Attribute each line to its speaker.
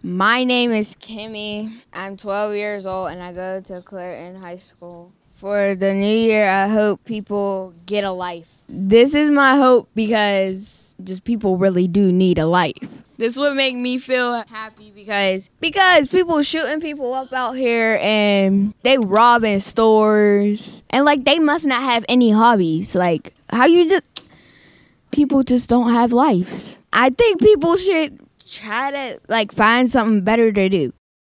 Speaker 1: My name is Kimmy. I'm 12 years old and I go to Clareton High School. For the new year, I hope people get a life. This is my hope because just people really do need a life. This would make me feel happy because people shooting people up out here and they robbing stores and like they must not have any hobbies. Like how you just people just don't have lives. I think people should try to like find something better to do.